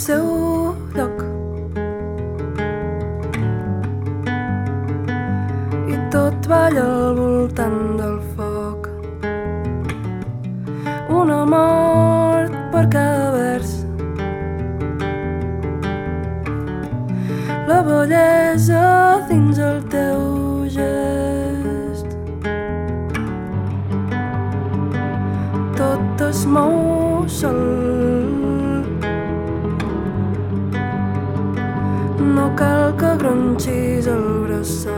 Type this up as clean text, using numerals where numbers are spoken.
seu lloc i tot balla al voltant del foc. Una mort per cada vers, la bellesa dins el teu gest. Tot es mou sol, no cal que gronxis el braçal.